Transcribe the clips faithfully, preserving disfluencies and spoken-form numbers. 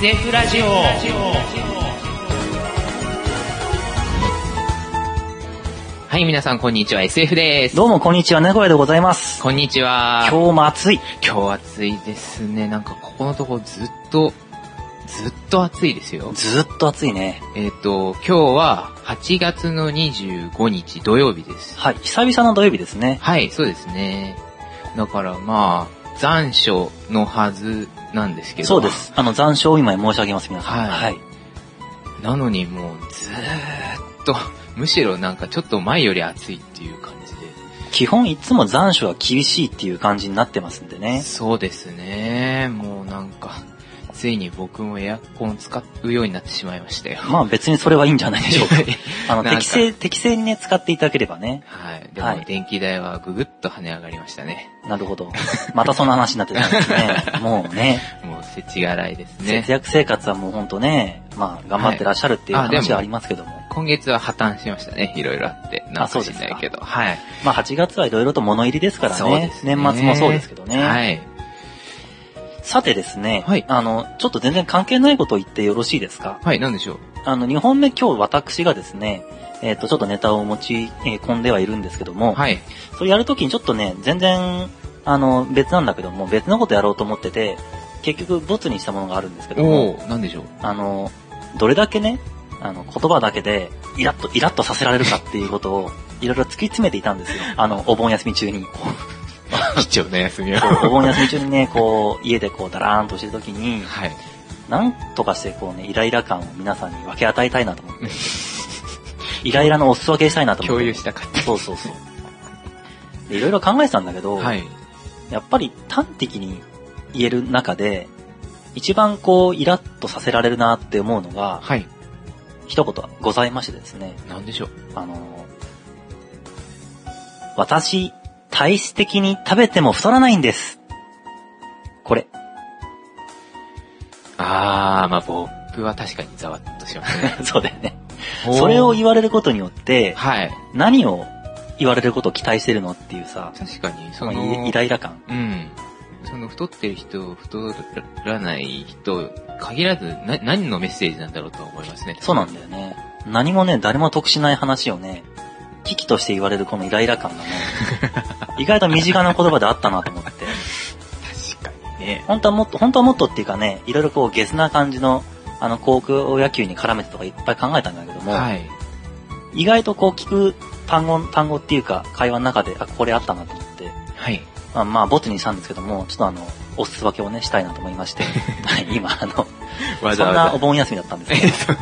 エスエフ ラジオ。はい、皆さんこんにちは、 エスエフ です。 どうもこんにちは、猫屋でございます。 こんにちは。 今日も暑い。 今日暑いですね。なんかここのところずっとずっと暑いですよ。 ずっと暑いね。 えっと今日ははちがつのにじゅうごにち土曜日です。 はい、久々の土曜日ですね。 はい、そうですね。だからまあ残暑のはずなんですけど。 そうです。あの残暑を今申し上げます、皆さん。 はい。 はい、 なのにもうずーっとむしろなんかちょっと前より暑いっていう感じで。 基本いつも残暑は厳しいっていう感じになってますんでね。 そうですね。もうなんかついに僕もエアコンを使うようになってしまいましたよ。 まあ別にそれはいいんじゃないでしょうか。あの適正適正にね使っていただければね。 はい。でも電気代はぐぐっと跳ね上がりましたね。 なるほど。またそんな話になってたんですね。もうね。 もう世知辛いですね。 節約生活はもうほんとね、まあ頑張ってらっしゃるっていう話はありますけども。はい、 今月は破綻しましたね。いろいろあって。なんか知んないけど。はい。 まあはちがつはいろいろと物入りですからね。そうですね。年末もそうですけどね。 はい。 さてですね、 はい、 あの、ちょっと全然関係ないことを言ってよろしいですか？ はい、なんでしょう。 あの、にほんめ今日私がですね、えっと、ちょっとネタを持ち込んではいるんですけども、 はい。 それやるときにちょっとね、全然、あの、別なんだけども、別のことやろうと思ってて、結局、ボツにしたものがあるんですけども、 おー、なんでしょう。 あの、どれだけね、あの、言葉だけで、イラッと、イラッとさせられるかっていうことを、いろいろ突き詰めていたんですよ。あの、お盆休み中に。 貴重な休みを。 お盆休み中にね、こう、家でこう、だらーんとしてるときに、 はい。 なんとかしてこうね、イライラ感を皆さんに分け与えたいなと思って。イライラのお裾分けしたいなと思って。 共有したかった。 そうそうそう。でいろいろ考えてたんだけど、 はい。 やっぱり端的に言える中で、一番こう、イラッとさせられるなって思うのが、 はい。 一言ございましてですね。 なんでしょう。 あの、私、体質的に食べても太らないんです。これ。 あー、まあ僕は確かにざわっとしますね。 そうだよね。それを言われることによって、 はい。 何を言われることを期待してるのっていうさ、 確かに、その、 イライラ感。 うん。その太ってる人、太らない人、限らずな、何のメッセージなんだろうと思いますね。 そうなんだよね。何もね、誰も得しない話をね、危機として言われるこのイライラ感がね、意外と身近な言葉であったなと思って。 確かにね。 本当はもっと、本当はもっとっていうかね、いろいろこうゲスな感じの、あの、高校野球に絡めてとかいっぱい考えたんだけども、 はい。 意外とこう聞く単語、単語っていうか会話の中で、あ、これあったなと思って、 はい。 まあ、まあ、ボツにしたんですけども、ちょっとあの、お裾分けをね、したいなと思いまして、はい、今、あの、 わざわざそんなお盆休みだったんですけど、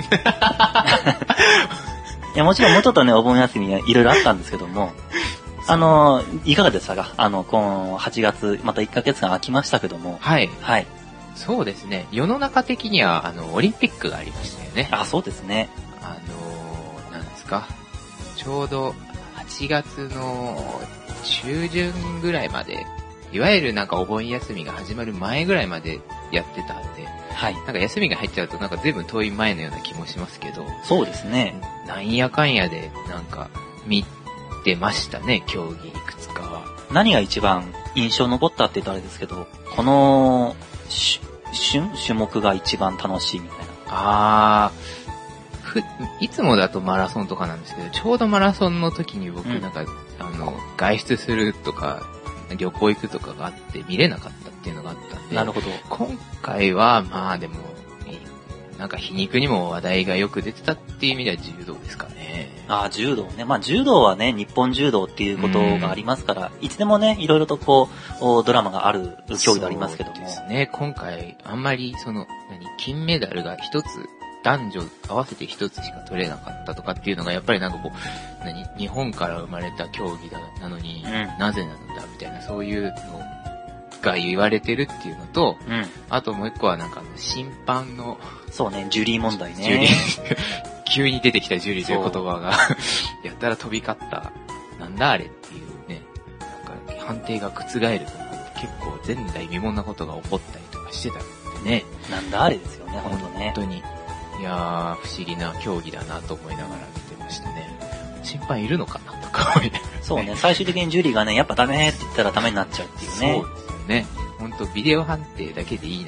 いや、もちろんもうちょっとね、お盆休みいろいろあったんですけども、あの、いかがでしたか？あの、このはちがつ、またいっかげつかん空きましたけども、 はい。 はい。 そうですね。世の中的には、あの、オリンピックがありましたよね。 あ、そうですね。 あの、なんですか。ちょうどはちがつの中旬ぐらいまで、いわゆるなんかお盆休みが始まる前ぐらいまでやってたんで、 はい。 なんか休みが入っちゃうとなんか随分遠い前のような気もしますけど、 そうですね。 なんやかんやでなんか見てましたね、競技いくつかは。 何が一番印象残ったって言ったらあれですけど、この種種目が一番楽しいみたいな。 あー、ふ、いつもだとマラソンとかなんですけど、ちょうどマラソンの時に僕なんか、うん、あの、外出するとか、旅行行くとかがあって見れなかったっていうのがあったんで。 なるほど。 今回は、まあでも、なんか皮肉にも話題がよく出てたっていう意味では柔道ですかね。 ああ、柔道ね。まあ柔道はね、日本柔道っていうことがありますから、いつでもね、いろいろとこう、ドラマがある競技でありますけども。 そうですね。今回、あんまりその、何、金メダルが一つ、男女合わせて一つしか取れなかったとかっていうのが、やっぱりなんかこう、何、日本から生まれた競技だ、なのに、うん、なぜなんだみたいな、そういうのが言われてるっていうのと、うん、あともう一個はなんか審判の、 そうね、ジュリー問題ね。 ジュリー。急に出てきたジュリーという言葉が、やったら飛び交った、なんだあれっていうね、なんか判定が覆るとか、結構前代未聞なことが起こったりとかしてたんでね。 なんだあれですよね、ほんとね。 本当に。いやー、不思議な競技だなと思いながら見てましたね。審判いるのかなとか思いながら、ね。 そうね、最終的にジュリーがね、やっぱダメって言ったらダメになっちゃうっていうね。 そうですよね。ほんとビデオ判定だけでいいなら、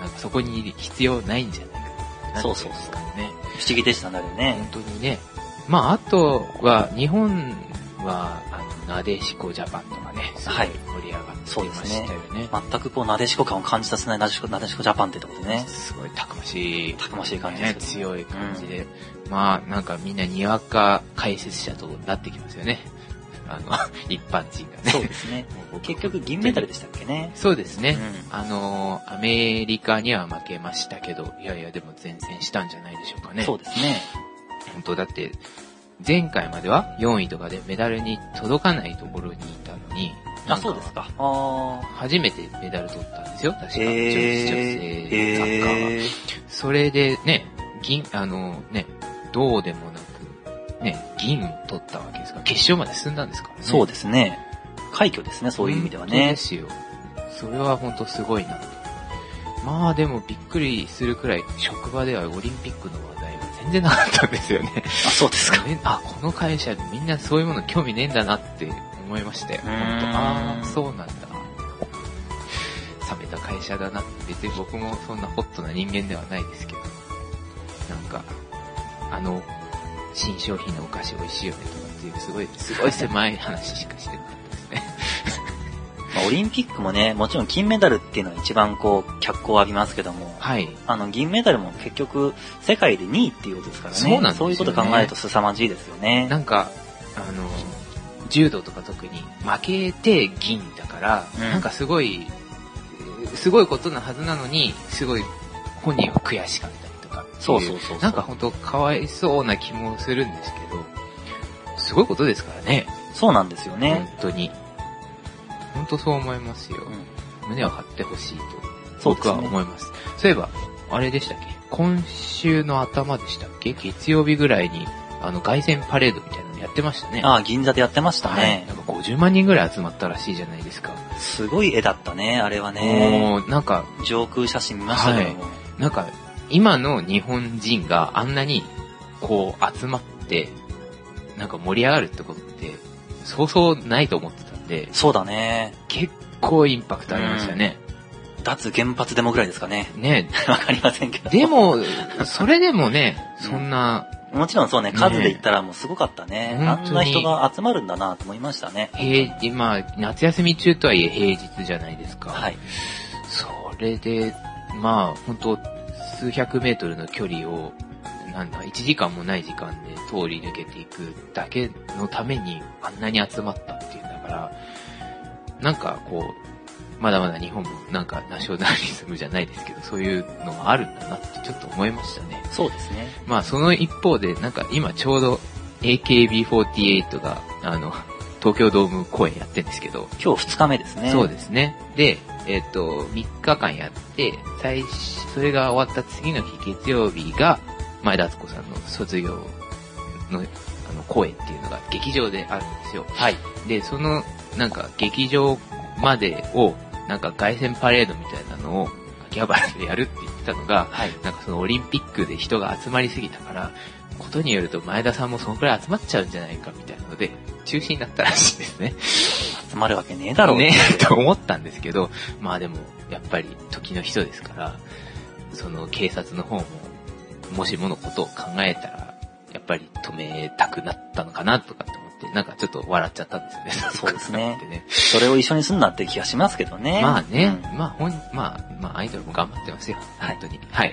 なんかそこにいる必要ないんじゃないかな。 そうそうそう。 ね。 不思議でしたね、あれね。 本当にね。まあ、あとは、日本は、あの、なでしこジャパンとかね、すごい盛り上がってましたよね。 ね全くこう、なでしこ感を感じさせないなでしこ、なでしこジャパンってところでね。 すごいたくましい。 たくましい感じね、 です強い感じで。うん、まあ、なんかみんなにわか解説者となってきますよね。あの、一般人がね。 そうですね。結局銀メダルでしたっけね。 そうですね。うん、あの、アメリカには負けましたけど、いやいやでも前線したんじゃないでしょうかね。 そうですね。 本当だって、前回まではよんいとかでメダルに届かないところにいたのに、 あ、そうですか。あ初めてメダル取ったんですよ、確か。女性サッカーは。それでね、銀、あのね、どうでもなく、ね、銀取ったわけですから、決勝まで進んだんですからね。 そうですね。快挙ですね、そういう意味ではね。 そうですよ。それは本当すごいなと。まあでもびっくりするくらい、職場ではオリンピックの話題は全然なかったんですよね。 あ、そうですか。 あ、この会社みんなそういうもの興味ねえんだなって思いましたよ。本当ああ、そうなんだ。冷めた会社だなって、別に僕もそんなホットな人間ではないですけど、なんか、あの、新商品のお菓子美味しいよねとかっていう、すごい、すごい狭い話しかしてなかったですね。 まあ、オリンピックもね、もちろん金メダルっていうのは一番こう、脚光を浴びますけども、 はい。 あの、銀メダルも結局、世界でにいっていうことですからね。 そうなんですよね。 そういうこと考えると凄まじいですよね。 なんか、あの、柔道とか特に負けて銀だから、うん、なんかすごい、すごいことなはずなのに、すごい本人は悔しかったりとか。 そうそうそうそう。 なんか本当かわいそうな気もするんですけど、すごいことですからね。 そうなんですよね。 本当に。本当そう思いますよ。うん、胸を張ってほしいと。僕は思います。そうですね。そういえば、あれでしたっけ？今週の頭でしたっけ？月曜日ぐらいに、あの、凱旋パレードみたいなのやってましたね。 ああ、銀座でやってましたね。はい、 なんかごじゅうまんにんぐらい集まったらしいじゃないですか。 すごい絵だったね、あれはね。 もう、なんか、 上空写真見ましたけども。はい、 なんか、今の日本人があんなに、こう、集まって、なんか盛り上がるってことって、そうそうないと思ってたんで。 そうだね。 結構インパクトありましたね。 うん、脱原発デモぐらいですかね。 ねわかりませんけど。 でも、それでもね、そんな、 うん、もちろんそうね、数で言ったらもうすごかったね。ねあんな人が集まるんだなと思いましたね。 平日、まあ、夏休み中とはいえ平日じゃないですか。 はい。 それで、まあ、本当数百メートルの距離を、なんだ、いちじかんもない時間で通り抜けていくだけのためにあんなに集まったっていうんだから、なんかこう、まだまだ日本もなんかナショナリズムじゃないですけど、そういうのがあるんだなってちょっと思いましたね。 そうですね。 まあその一方で、なんか今ちょうど エーケービーフォーティーエイト が、あの、東京ドーム公演やってるんですけど。 今日ふつかめですね。 そうですね。で、えっと、みっかかんやって、最、それが終わった次の日、月曜日が、前田敦子さんの卒業の、あの、公演っていうのが劇場であるんですよ。 はい。 で、その、なんか、劇場までを、なんか、凱旋パレードみたいなのを、秋葉原でやるって言ってたのが、 はい。 なんかそのオリンピックで人が集まりすぎたから、ことによると前田さんもそのくらい集まっちゃうんじゃないかみたいなので、中止になったらしいですね。 集まるわけねえだろうね。と思ったんですけど、まあでも、やっぱり時の人ですから、その警察の方も、もしものことを考えたら、やっぱり止めたくなったのかなとかって思って、なんかちょっと笑っちゃったんですよね。 そうですね。それを一緒にすんなって気がしますけどね。 まあね、うん、まあほん、まあ、まあアイドルも頑張ってますよ。本当に。はい。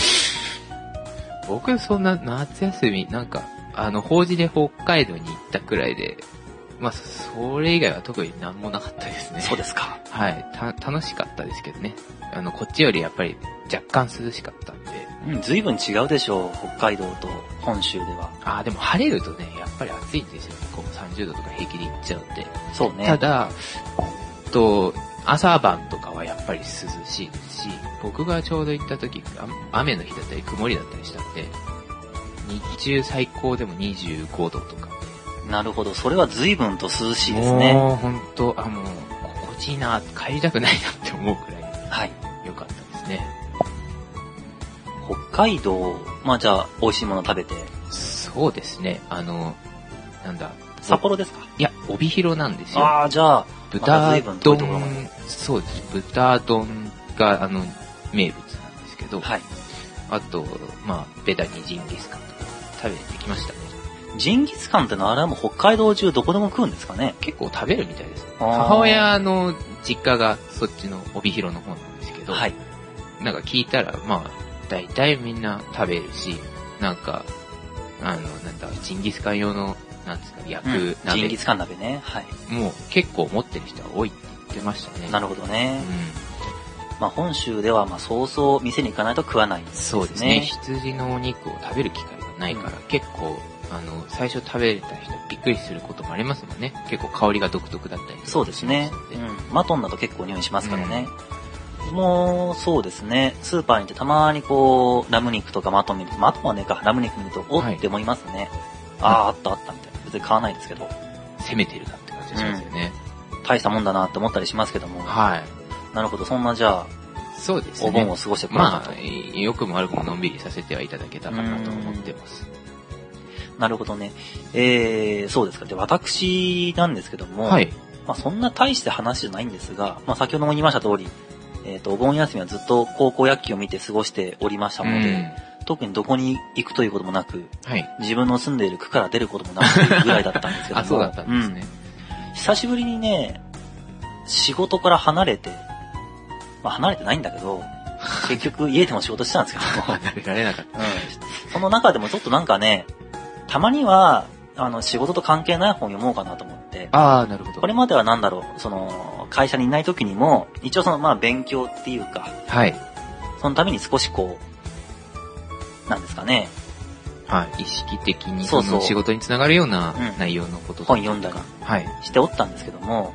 僕そんな夏休み、なんか、あの、法事で北海道に行ったくらいで、まあ、それ以外は特になんもなかったですね。 そうですか。 はい。た、楽しかったですけどね。あの、こっちよりやっぱり若干涼しかったんで。 うん、随分違うでしょう、北海道と本州では。 ああ、でも晴れるとね、やっぱり暑いんですよね。こうさんじゅうどとか平気で行っちゃうんで。 そうね。 ただ、と、朝晩とかはやっぱり涼しいですし、僕がちょうど行った時、雨の日だったり曇りだったりしたんで、日中最高でもにじゅうごどとか。 なるほど、それは随分と涼しいですね。 もうほんと、あ、もう、心地いいな、帰りたくないなって思うくらい、 はい。 良かったですね。 北海道、まあじゃあ、美味しいもの食べて。 そうですね、あの、なんだ。 札幌ですか？ いや、帯広なんですよ。 ああ、じゃあ、 豚丼、そうです。豚丼が、あの、 名物なんですけど、 はい。 あと、まあ、ベタにジンギスカンとか食べてきましたね。 ジンギスカンってのはあれはもう北海道中どこでも食うんですかね？ 結構食べるみたいです。 あー母親の実家がそっちの帯広の方なんですけど、 はい。 なんか聞いたら、まあ、大体みんな食べるし、なんか、あの、なんだ、ジンギスカン用の、なんですか、焼うんく鍋、 ジンギスカン鍋ね。はい。 もう結構持ってる人は多いって言ってましたね。 なるほどね。 うまあ本州ではまあそうそう店に行かないと食わないですね。 ん。そうですね。羊のお肉を食べる機会がないから、 うん結構、あの、最初食べれた人びっくりすることもありますもんね。結構香りが独特だったりとかそうですね。 しますのでうん。マトンだと結構匂いしますからね。もう、そうですね。スーパーに行ってたまにこう、ラム肉とかマトン見ると、マトンはねか、ラム肉見ると、おって思いますね。ああ、あったあったみたいな。別に買わないですけど。 攻めてるなって感じがしますよね。 大したもんだなって思ったりしますけども。 はい。 なるほど。そんなじゃあ、 そうですね。 お盆を過ごしてこられたと。 まあ、良くも悪くものんびりさせてはいただけたかなと思ってます。 なるほどね。えー、そうですか。で、私なんですけども、 はい。 まあそんな大して話じゃないんですが、まあ先ほども言いました通り、えっ、と、お盆休みはずっと高校野球を見て過ごしておりましたので、 うん特にどこに行くということもなく、 はい。 自分の住んでいる区から出ることもなくぐらいだったんですけども。 あ、そうだったんですね。 うん久しぶりにね、仕事から離れて、まあ離れてないんだけど、結局家でも仕事してたんですけども、 離れられなかった。 うん、その中でもちょっとなんかね、たまには、あの、仕事と関係ない本読もうかなと思って、 ああ、なるほど。 これまではなんだろう、その、会社にいない時にも、一応その、まあ勉強っていうか、 はい。 そのために少しこう、なんですかね、 はい。意識的にそそうそうの仕事につながるようなうん内容のこととか本読んだりはい。 しておったんですけども、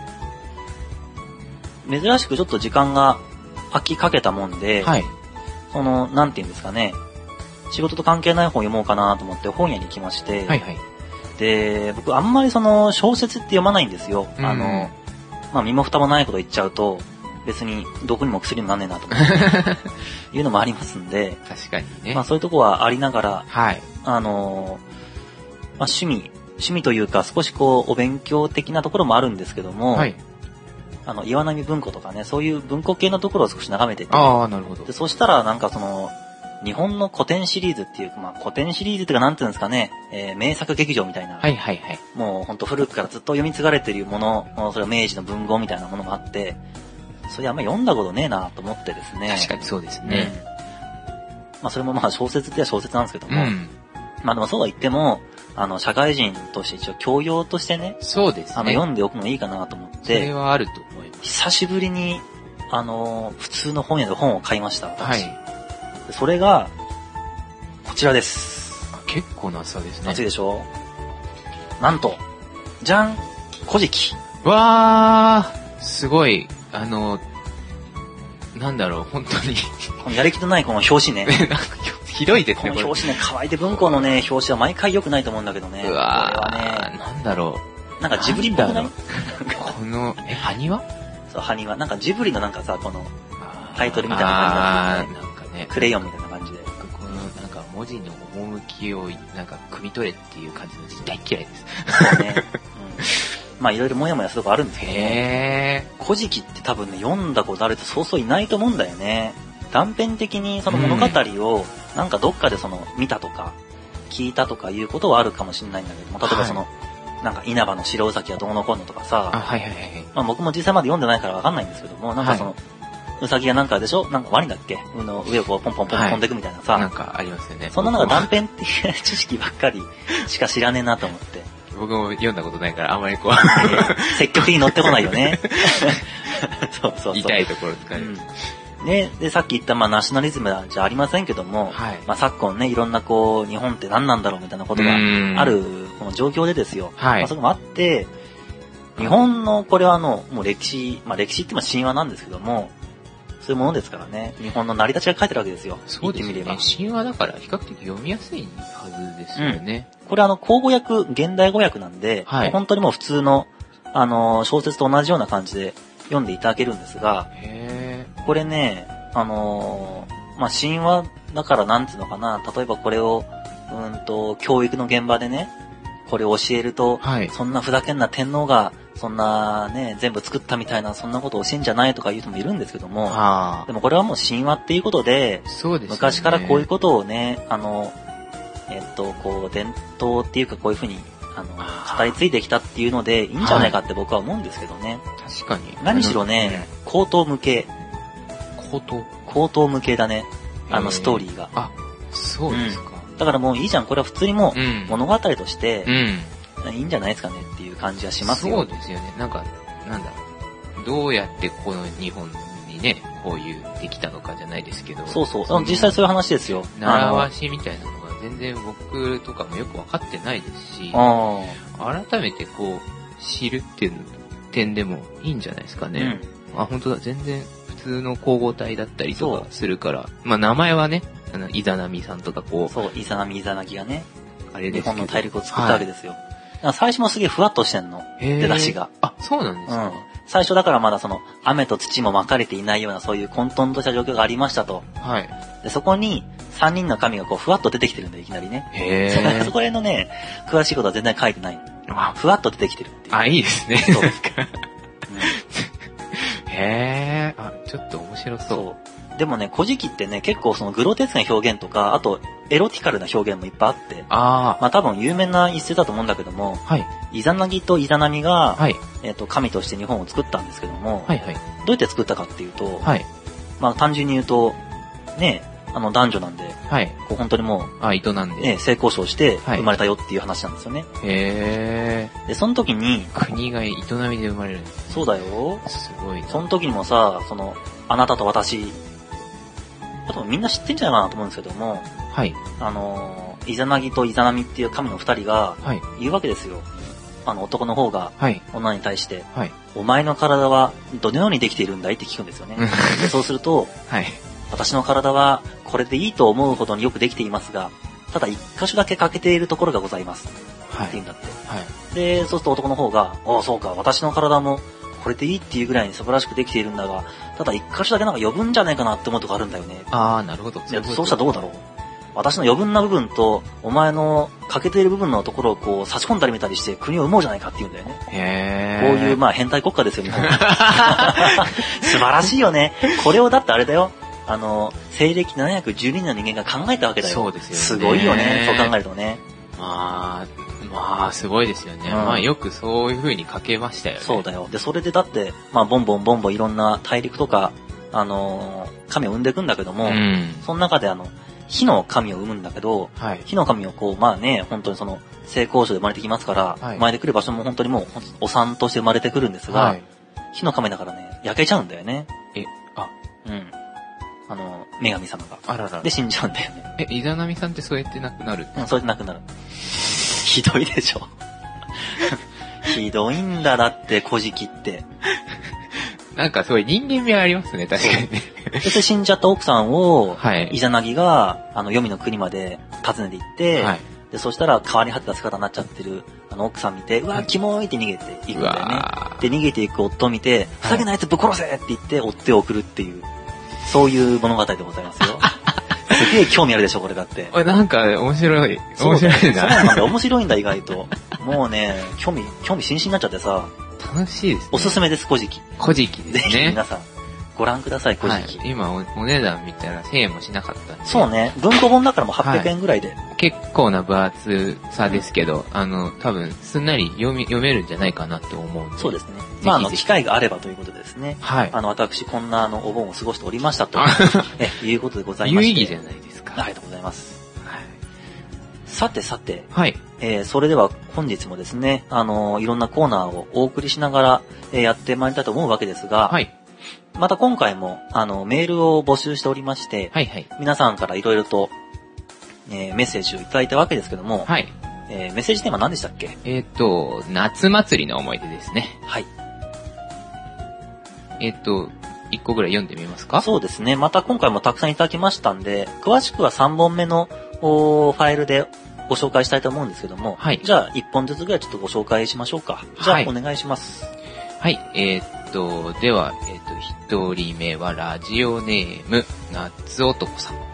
珍しくちょっと時間が空きかけたもんで、 はい。 その、なんていうんですかね、仕事と関係ない本読もうかなと思って本屋に行きまして、 はいはい。 で、僕あんまりその小説って読まないんですよ。 うんあの、まあ身も蓋もないこと言っちゃうと、別に毒にも薬にもなんねえなと思っていうのもありますんで、 確かにね。 まあそういうとこはありながら、 はい。 あの、まあ趣味、趣味というか少しこうお勉強的なところもあるんですけども、 はい。 あの岩波文庫とかね、そういう文庫系のところを少し眺めてて、 ああ、なるほどで。そしたらなんかその、日本の古典シリーズっていうか、まあ古典シリーズっていうかなんていうんですかね、えー名作劇場みたいな、 はいはいはい。 もうほんと古くからずっと読み継がれているもの、もうそれは明治の文豪みたいなものもあって、それあんまり読んだことねえなと思ってですね。 確かにそうですうんね。 まあそれもまあ小説っては小説なんですけども、 うん。 まあでもそうは言っても、あの、社会人として一応教養としてね、 そうですね。 あの、読んでおくのいいかなと思っそれて、 はあると思います。 久しぶりに、あの、普通の本屋で本を買いました。私はい。 でそれが、こちらです。 あ結構な差ですね。 熱いでしょなんと、じゃん古事記。 わー、すごい、あの、なんだろう、本当に。 このやる気のないこの表紙ね。 なんかひどいですね、これ。 この表紙ね、乾いて文庫のね、表紙は毎回良くないと思うんだけどね。 うこれわー、 はね、 なんだろなんかジブリっぽくないなんだう。この、え、埴輪そう、埴輪。なんかジブリのなんかさ、このタイトルみたいなあー感じだなんかね。 クレヨンみたいな感じで。 この、なんか文字の趣を、なんか、汲み取れっていう感じの字大嫌いです。 そうね。うん、まあいろいろもやもやするとこあるんですけどね。 へ古事記って多分ね、読んだことある人そうそういないと思うんだよね。断片的にその物語を、なんかどっかでその、見たとか、聞いたとかいうことはあるかもしれないんだけども、例えばその、なんか稲葉の白うさぎはどうのこうのとかー。あ、 さ、 はいはいはい。 まあ僕も実際まで読んでないからわかんないんですけども、なんかその、うさぎがなんかでしょなんかワニだっけうの上をこうポンポンポンはい飛んでくみたいなさ、 なんかありますよね。 そんななんか断僕も片的な知識ばっかりしか知らねえなと思って。 僕も読んだことないから、あんまりこう、 積極的に乗ってこないよね。そうそうそう。 痛いところ使える。 うんね、で、さっき言った、まあ、ナショナリズムじゃありませんけども、 はいまあ、昨今ね、いろんなこう、日本って何なんだろうみたいなことがある、この状況でですよ。 はいまあ、それもあって、日本の、これはあの、もう歴史、まあ、歴史って言っても神話なんですけども、そういうものですからね、日本の成り立ちが書いてるわけですよ。 そうですね言ってみれば。。 神話だから比較的読みやすいはずですよね。 これあの、口語訳、現代語訳なんで、 はい本当にもう普通の、あの、小説と同じような感じで読んでいただけるんですが、 へこれね、あのー、まあ、神話だからなんていうのかな、例えばこれを、うんと、教育の現場でね、 これを教えると、 はい。 そんなふざけんな天皇が、そんなね、全部作ったみたいな、そんなことを教えんじゃないとか言う人もいるんですけども、 あでもこれはもう神話っていうことで、 そうですね。 昔からこういうことをね、あの、えっと、こう、伝統っていうかこういうふうに、あの、語り継いできたっていうので、いいんじゃないかって僕は思うんですけどね。 確かに。 何しろね、高等無形。 高等高等無形だね。あの、ストーリーが。 あ、そうですか。 うん、だからもういいじゃん。これは普通にもう、 うん、 物語として、 うん、 いいんじゃないですかねっていう感じはしますよ。 そうですよね。なんか、なんだ、どうやってこの日本にね、こういうできたのかじゃないですけど。 そうそう。実際そういう話ですよ。 習わしみたいなのが全然僕とかもよくわかってないですし、改めてこう、知るっていう点でもいいんじゃないですかね。うん、あ、本当だ。全然普通の交互体だったりとかするから、まあ名前はね、あの、イザナミさんとかこう。 そう、イザナミ、イザナギがね、 あれです日本の大陸を作ったわけですよ。はい、最初もすげえふわっとしてんの。出だしが。 あ、そうなんですか、うん、 最初だからまだその、雨と土も巻かれていないようなそういう混沌とした状況がありましたと。 はい。 で、そこに、三人の神がこう、ふわっと出てきてるんだよ、いきなりね。 へー。 そこら辺のね、詳しいことは全然書いてない。ふわっと出てきてるっていう。 あ、いいですね。そうですか。へー。あ、ちょっと面白そう。そう。 でもね、古事記ってね、結構そのグロテスクな表現とか、あと、エロティカルな表現もいっぱいあって。 ああ。 まあ多分有名な一節だと思うんだけども、 はい。 イザナギとイザナミが、 はい。 えっと、神として日本を作ったんですけども、 はいはい。 どうやって作ったかっていうと、 はい。 まあ単純に言うと、ね、あの男女なんで、 はい。 こう本当にもう、 あ、営んで。 ね、性交渉して生まれたよっていう話なんですよね。 はい、へー。 で、その時に、 国が営みで生まれるんです。 そうだよ。 すごいな。 その時にもさ、その、あなたと私、あとみんな知ってんじゃないかなと思うんですけども、 はい。 あの、イザナギとイザナミっていう神の二人が、はい。言うわけですよ。あの男の方が、はい。女に対して、はい。お前の体はどのようにできているんだいって聞くんですよね。でそうすると、はい。私の体はこれでいいと思うほどによくできていますが、ただ一箇所だけ欠けているところがございます。はい。って言うんだって。はい。で、そうすると男の方が、ああ、そうか、私の体もこれでいいっていうぐらいに素晴らしくできているんだが、ただ一箇所だけなんか余分じゃないかなって思うとこあるんだよね。 ああ、なるほど。 そうしたらどうだろう。私の余分な部分と、お前の欠けている部分のところをこう差し込んだり見たりして国を生もうじゃないかって言うんだよね。 へー。こういうまあ変態国家ですよ、日本は。素晴らしいよね。これをだってあれだよ。あの、西暦ななひゃくじゅうにねんの人間が考えたわけだよ。 そうですよね。 すごいよね、そう考えるとね。 まあ、まあ、すごいですよね。うん、まあ、よくそういう風に書けましたよね。 そうだよ。で、それでだって、まあ、ボンボンボンボンいろんな大陸とか、あのー、神を生んでいくんだけども、うん、その中であの、火の神を生むんだけど、はい、火の神をこう、まあね、本当にその、性交渉で生まれてきますから、はい、生まれてくる場所も本当にもう、お産として生まれてくるんですが、はい、火の神だからね、焼けちゃうんだよね。 え、あ、 うん。あの、女神様が。 あらら。 で、死んじゃうんだよね。 え、イザナミさんってそうやって亡くなる？ うん、そうやって亡くなる。ひどいでしょ。ひどいんだ、だって、古事記って。 なんかすごい人間味ありますね、確かにね。 そして死んじゃった奥さんを、はい、イザナギが、あの、黄泉の国まで訪ねて行って、はい、で、そしたら変わり果てた姿になっちゃってる、あの、奥さん見て、うわ、キモーいって逃げていくんだよね。で、逃げていく夫を見て、ふざけなやつぶっ殺せって言って、追って送るっていう、そういう物語でございますよ。すげえ興味あるでしょ、これだって。 なんか、面白い。面白いな。 そうなんだ、面白いんだ、意外と。もうね、興味、興味津々になっちゃってさ。 楽しいですね。 おすすめです、古事記。 古事記ですね。 ぜひ皆さん、ご覧ください、古事記。 はい、今お、お値段見たらせんえんもしなかったんで。 そうね、文庫本だからもうはっぴゃくえんぐらいで。はい、 結構な分厚さですけど、あの、多分、すんなり読み、読めるんじゃないかなと思うんで。 そうですね。まあ、あの、機会があればということでですね。はい。あの、私、こんな、あの、お盆を過ごしておりましたと、え、いうことでございまして。 有意義じゃないですか。 ありがとうございます。はい。さてさて。 はい。 えー、それでは本日もですね、あのー、いろんなコーナーをお送りしながら、えー、やってまいりたいと思うわけですが、はい。また今回も、あの、メールを募集しておりまして、はいはい。皆さんからいろいろと、えー、メッセージをいただいたわけですけども、はい。えー、メッセージテーマ何でしたっけ？ えっと、夏祭りの思い出ですね。 はい。 えっと、一個ぐらい読んでみますか？ そうですね。また今回もたくさんいただきましたんで、詳しくはさんぼんめのファイルでご紹介したいと思うんですけども、はい。じゃあいっぽんずつぐらいちょっとご紹介しましょうか。じゃあ、はい、お願いします。 はい。えー、っと、では、えー、っと、一人目はラジオネーム、夏男さん。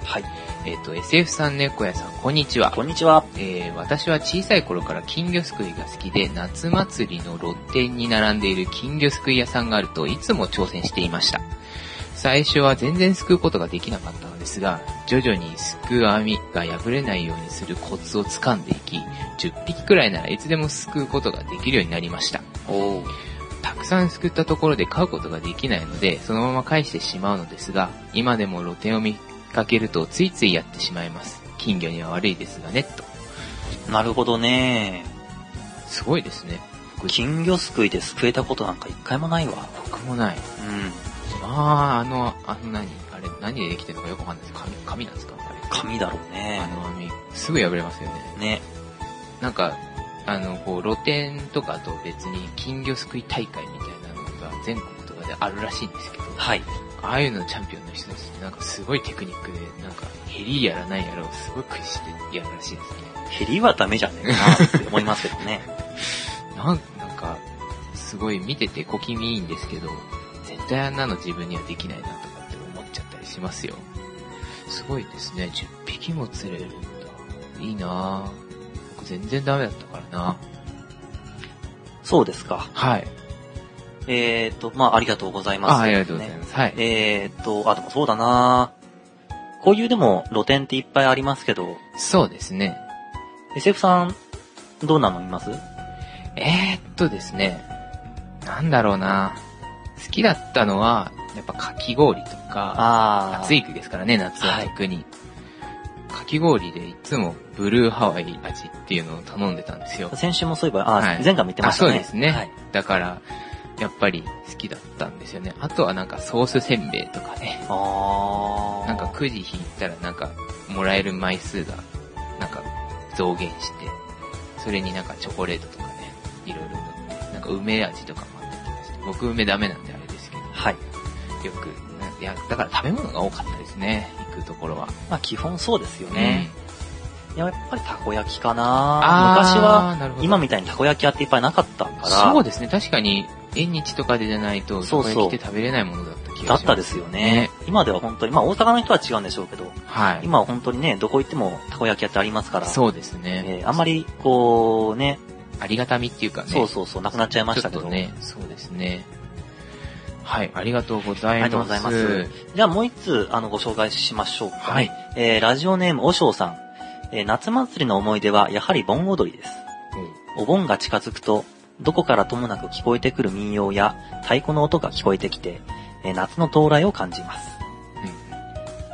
はい。 えっ、と、エスエフ さん、猫屋さん、こんにちは。 こんにちは。 えー、私は小さい頃から金魚すくいが好きで、夏祭りの露店に並んでいる金魚すくい屋さんがあるといつも挑戦していました。最初は全然すくうことができなかったのですが、徐々にすくう網が破れないようにするコツをつかんでいき、じゅっぴきくらいならいつでもすくうことができるようになりました。 おー。 たくさんすくったところで飼うことができないので、そのまま返してしまうのですが、今でも露店を見かけるとついついやってしまいます。金魚には悪いですがね、と。 なるほどね。 すごいですね。 金魚すくいですくえたことなんか一回もないわ。 僕もない。 うん。 まあ、あの、あの何あれ、何でできてるのかよくわかんないです。紙、紙なんですかあれ。 紙だろうね。 あの網、すぐ破れますよね。 ね。 なんか、あの、こう、露店とかと別に金魚すくい大会みたいなのが全国とかであるらしいんですけど、 はい。 ああいうのチャンピオンの人たちってなんかすごいテクニックで、なんかヘリやらないやらをすごい駆使してやるらしいですね。 ヘリはダメじゃねえなって思いますけどね。 なん、なんか、すごい見てて小気味いいんですけど、絶対あんなの自分にはできないなとかって思っちゃったりしますよ。すごいですね。じゅっぴきも釣れるんだ。いいなぁ。僕全然ダメだったからな。 そうですか。 はい。 えーと、まあ、ありがとうございます、 あ、ありがとうございます。はい。 えーと、あ、でもそうだなこういうでも露店っていっぱいありますけど。 そうですね。 エスエフ さん、どうなのいます？ えーっとですね。なんだろうな好きだったのは、やっぱかき氷とか、 あ暑い日ですからね、夏は特に。はい、かき氷でいつもブルーハワイ味っていうのを頼んでたんですよ。 先週もそういえば、あ、はい、前回も言ってましたね。 あ、そうですね。 はい、 だから、やっぱり好きだったんですよね。あとはなんかソースせんべいとかね。 あなんかくじ引いたらなんかもらえる枚数がなんか増減して、それになんかチョコレートとかね、いろいろ塗って、なんか梅味とかもあったりして、僕梅ダメなんであれですけど。 はい。 よく、いや、だから食べ物が多かったですね、行くところは。 まあ基本そうですよね。うん、いや、やっぱりたこ焼きかな昔は、今みたいにたこ焼き屋っていっぱいなかったから。 そうですね、確かに、縁日とかでじゃないと、たこ焼きって食べれないものだった気がします、ね。 だったですよね。今では本当に、まあ大阪の人は違うんでしょうけど、 はい。 今は本当にね、どこ行ってもたこ焼き屋ってありますから。 そうですね。 えー、あんまり、こう、ね。 ありがたみっていうかね。 そうそうそう、なくなっちゃいましたけど。 ね、そうですね。はい、ありがとうございます。 ありがとうございます。じゃあもう一つ、あの、ご紹介しましょうか、ね。 はい。 えー、ラジオネーム、おしょうさん。えー、夏祭りの思い出は、やはり盆踊りです。うん、お盆が近づくと、どこからともなく聞こえてくる民謡や太鼓の音が聞こえてきて、えー、夏の到来を感じます、うん。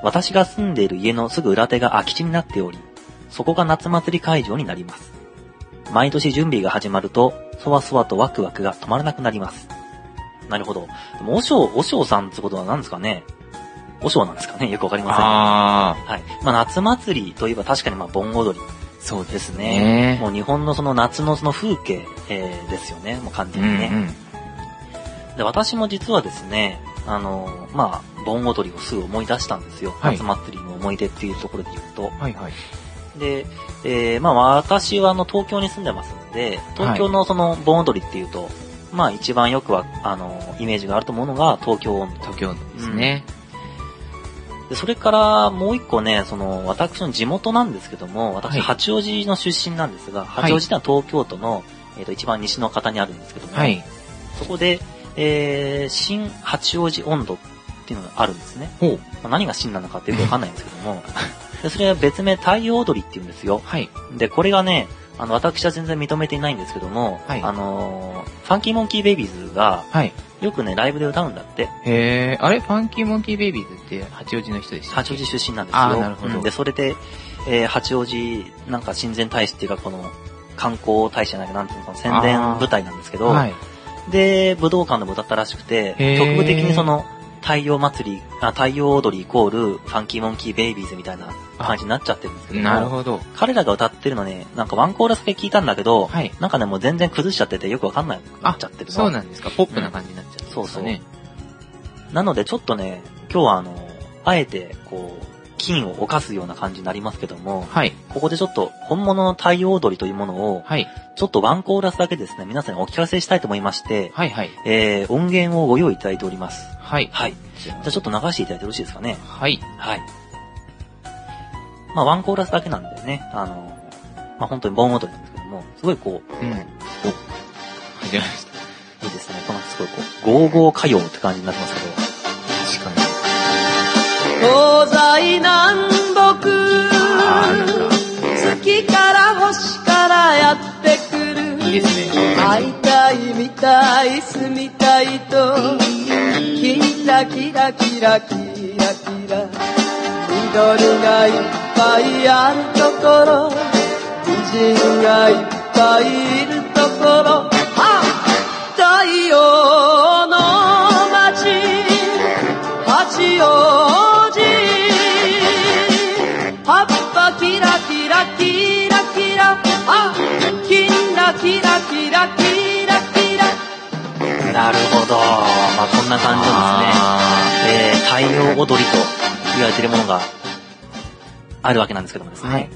私が住んでいる家のすぐ裏手が空き地になっており、そこが夏祭り会場になります。毎年準備が始まると、そわそわとワクワクが止まらなくなります。なるほど。でも、おしょう、おしょうさんってことは何ですかね？おしょうなんですかね？よくわかりません、ね。 あはい。まあ、夏祭りといえば確かにまあ、盆踊り。 そうですね。 もう日本のその夏のその風景、えー、ですよね。もう完全にね、うんうん。で、私も実はですね、あの、まあ、盆踊りをすぐ思い出したんですよ。はい、夏祭りの思い出っていうところで言うと。 はいはい。 で、えー、まあ私はあの東京に住んでますんで、東京のその盆踊りっていうと、はい、まあ一番よくは、あの、イメージがあると思うのが東京音頭。 東京音頭ですね。 うん、で、それからもう一個ね、その、私の地元なんですけども、私、はい、八王子の出身なんですが、八王子ってのは東京都の、えっと、一番西の方にあるんですけども、はい、そこで、えー、新八王子音頭っていうのがあるんですね。 ほう。 まあ、何が新なのかってよくわかんないんですけども、で、それは別名太陽踊りって言うんですよ。 はい。 で、これがね、あの、私は全然認めていないんですけども、はい、あのー、ファンキーモンキーベイビーズが、はい、よくね、ライブで歌うんだって。 へー、あれファンキーモンキーベイビーズって八王子の人でしたっけ？ 八王子出身なんですよ。 あー、なるほど。 うん、で、それで、えー、八王子、なんか親善大使っていうか、この、観光大使じゃないかなんていうの、宣伝舞台なんですけど、はい、で、武道館でも歌ったらしくて、局部的にその、太陽祭り、あ、太陽踊りイコール、ファンキーモンキーベイビーズみたいな感じになっちゃってるんですけども。 なるほど。 彼らが歌ってるのね、なんかワンコーラスで聞いたんだけど、はい、なんかね、もう全然崩しちゃっててよくわかんないなっちゃってるの。 そうなんですか。ポップな感じになっちゃってる、ね、 うん。そうそう。なのでちょっとね、今日はあの、あえて、こう、金を犯すような感じになりますけども、はい、ここでちょっと本物の太陽踊りというものを、はい、ちょっとワンコーラスだけですね、皆さんにお聞かせしたいと思いまして、はいはい、えー、音源をご用意いただいております。 はい。 はい。じゃあちょっと流していただいてよろしいですかね。 はい。 はい。 まあワンコーラスだけなんでね、あの、まあ本当に盆踊りなんですけども、すごいこう、 うん。お、始めました。 いいですね。このすごいこう、ゴーゴー歌謡って感じになってますけど。 確かに。 東西南北、 あー、なんか、 月から星からやってくる。 いいですね。 会いたい見たい住みたいと、キラキラキラキラキラ、緑がいっぱいあるところ、美人がいっぱいいるところ、太陽の街八王子、葉っぱキラキラキラキラ、あ、キラキラキラキラキラ。 なるほど。まあこんな感じのですね、えー、太陽踊りと言われているものがあるわけなんですけどもですね。はい、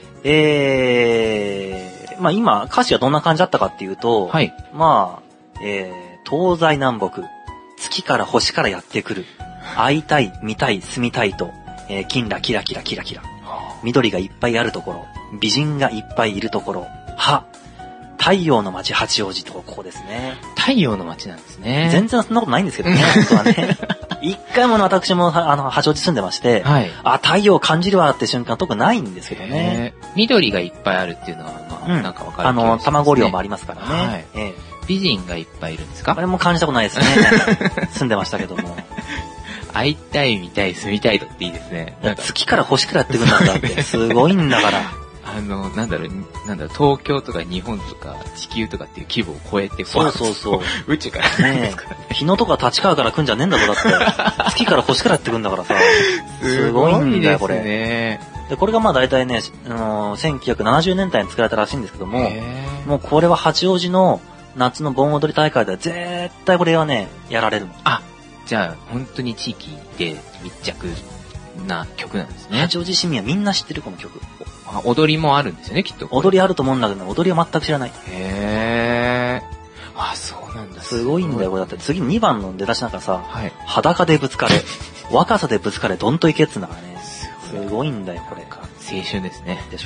えー、まあ今歌詞はどんな感じだったかっていうと、はい、まあ、えー、東西南北、月から星からやってくる。会いたい、見たい、住みたいと、えー、金羅キラキラキラキラ。緑がいっぱいあるところ、美人がいっぱいいるところ、は、太陽の町八王子とここですね。 太陽の町なんですね。 全然そんなことないんですけどね、本当はね。一回もの私もあの八王子住んでまして、はい、あ、太陽感じるわって瞬間特にないんですけどね。 緑がいっぱいあるっていうのは、まあ、うん、なんかわかる気がしますね。あの、 卵量もありますからね。はい、 えー美人がいっぱいいるんですか？ あれも感じたことないですね。住んでましたけども。 会いたい、見たい、住みたいとっていいですね。 月から星からやってくるんだからって。すごいんだから。 あの、なんだろう、なんだろう、東京とか日本とか地球とかっていう規模を超えて、 そうそうそう。 宇宙から来るんですからね。 日野とか立川から来んじゃねえんだぞ、だって。月から星からやってくるんだからさ。すごいんだよ、これ。 ね、 で、これがまあ大体ね、あのー、せんきゅうひゃくななじゅうねんだいに作られたらしいんですけども、もうこれは八王子の夏の盆踊り大会では絶対これはね、やられるの。 あ、じゃあ本当に地域で密着な曲なんですね。 八王子市民はみんな知ってるこの曲。 あ、踊りもあるんですよね、きっと。 踊りあると思うんだけど、踊りは全く知らない。 へー。あ、そうなんだ。 すごいんだよ、これだって次にばんの出だしなんかさ、はい、裸でぶつかれ、若さでぶつかれ、どんといけっつうんだからね。すごいんだよ、これ。 青春ですね。 でしょ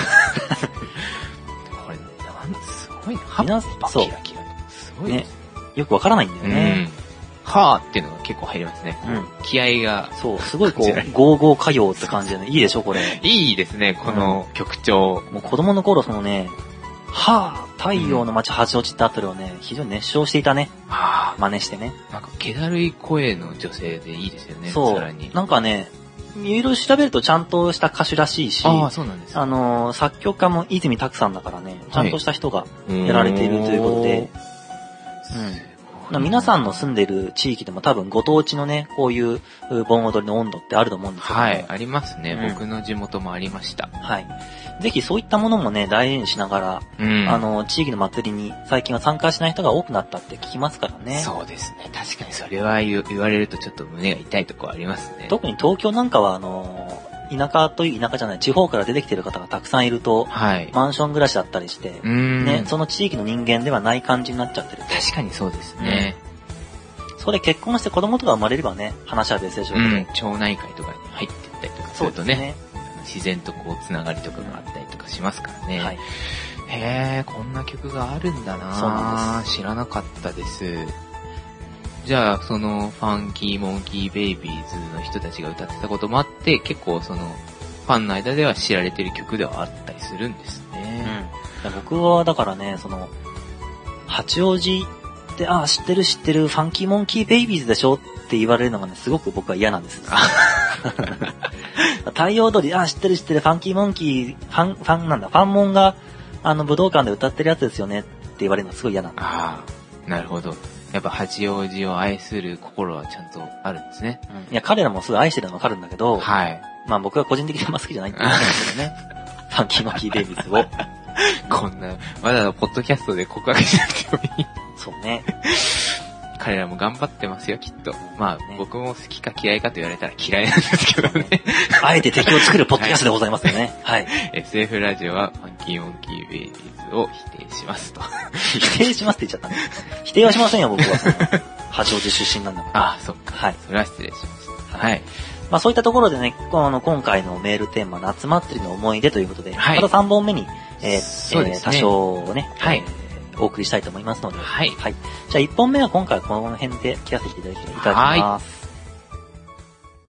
これ、なんすごいな。葉っぱキラキラ。すごいね。 よくわからないんだよね。 うん、はーっていうのが結構入りますね。うん。気合が。 そう、すごいこう、ゴーゴー歌謡って感じでね。いいでしょ、これ。 いいですね、この曲調。 うん、もう子供の頃、そのね、はぁ、太陽の街八王子ってあったりをね、非常に熱唱していたね。はぁ。真似してね。 なんか、気だるい声の女性でいいですよね、 そう。さらに。なんかね、いろいろ調べるとちゃんとした歌手らしいし、 ああ、そうなんです、ね。 あのー、作曲家も泉拓さんだからね、ちゃんとした人がやられているということで、はい、うん。皆さんの住んでいる地域でも多分ご当地のね、こういう盆踊りの温度ってあると思うんですけど、 はい、ありますね、うん。僕の地元もありました。 はい。ぜひそういったものもね、大事にしながら、うん、あの、地域の祭りに最近は参加しない人が多くなったって聞きますからね。 そうですね。確かにそれは言われるとちょっと胸が痛いところありますね。 特に東京なんかはあの、田舎という田舎じゃない、地方から出てきてる方がたくさんいると、はい、マンション暮らしだったりして、ね、その地域の人間ではない感じになっちゃってる。 確かにそうですね。 うん、それ結婚して子供とか生まれればね、話は別でしょうけど、うん、 町内会とかに入っていったりとかするとね、自然とこうつながりとかがあったりとかしますからね。はい、へー、こんな曲があるんだな。そうなんです。知らなかったです。じゃあ、その、ファンキーモンキーベイビーズの人たちが歌ってたこともあって、結構その、ファンの間では知られてる曲ではあったりするんですね。 うん。僕はだからね、その、八王子って、ああ、知ってる知ってる、ファンキーモンキーベイビーズでしょって言われるのがね、すごく僕は嫌なんです。太陽踊り、ああ、知ってる知ってる、ファンキーモンキー、ファン、ファンなんだ、ファンモンが、あの、武道館で歌ってるやつですよねって言われるのがすごい嫌なんだ。 ああ、なるほど。やっぱ八王子を愛する心はちゃんとあるんですね。 うん、いや、彼らもすごい愛してるのわかるんだけど、はい。まあ僕は個人的にあんま好きじゃないって言うんですけどね。ファンキーモンキーベイビーズを。 こんな、まだポッドキャストで告白しなくてもいい。 そうね。 彼らも頑張ってますよ、きっと。まあ、ね、僕も好きか嫌いかと言われたら嫌いなんですけどね。 あえて敵を作るポッドキャストでございますよね。はい。 エスエフ ラジオはファンキーモンキーベイビーズを否定しますと。 否定しますって言っちゃったね。否定はしませんよ、僕は。八王子出身なんだから。 ああ、そっか。はい。それは失礼しましはい。 まあそういったところでね、この今回のメールテーマ、夏祭りの思い出ということで、はい、またさんぼんめに、えーそうですね、 多少をね、 はい、 えー、お送りしたいと思いますので、 はい。 はい。じゃあいっぽんめは今回この辺で聞かせていただきます。